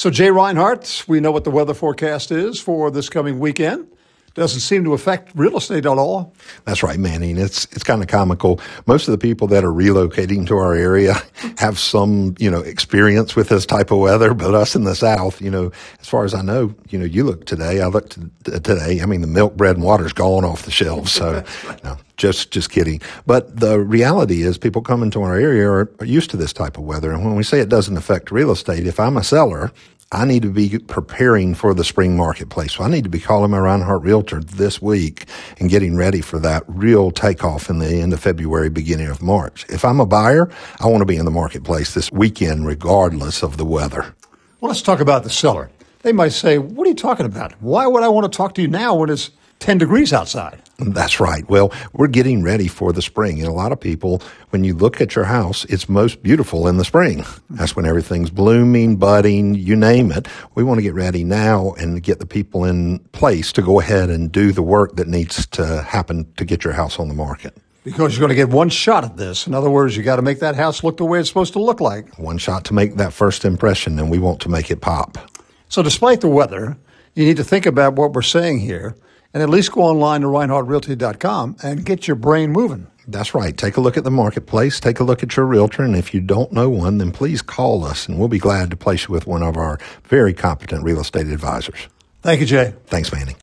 So, Jay Reinhardt, we know what the weather forecast is for this coming weekend. Doesn't seem to affect real estate at all. That's right, Manning. It's kind of comical. Most of the people that are relocating to our area have some, experience with this type of weather, but us in the South, as far as I know, you look today, I looked today, the milk, bread, and water's gone off the shelves. So, no, just kidding. But the reality is people coming to our area are used to this type of weather. And when we say it doesn't affect real estate, if I'm a seller, I need to be preparing for the spring marketplace. So I need to be calling my Reinhardt Realtor this week and getting ready for that real takeoff in the end of February, beginning of March. If I'm a buyer, I want to be in the marketplace this weekend regardless of the weather. Well, let's talk about the seller. They might say, what are you talking about? Why would I want to talk to you now when it's 10 degrees outside? That's right. Well, we're getting ready for the spring. And a lot of people, when you look at your house, it's most beautiful in the spring. That's when everything's blooming, budding, you name it. We want to get ready now and get the people in place to go ahead and do the work that needs to happen to get your house on the market. Because you're going to get one shot at this. In other words, you got to make that house look the way it's supposed to look like. One shot to make that first impression, and we want to make it pop. So despite the weather, you need to think about what we're saying here and at least go online to ReinhardtRealty.com and get your brain moving. That's right. Take a look at the marketplace. Take a look at your realtor. And if you don't know one, then please call us, and we'll be glad to place you with one of our very competent real estate advisors. Thank you, Jay. Thanks, Manny.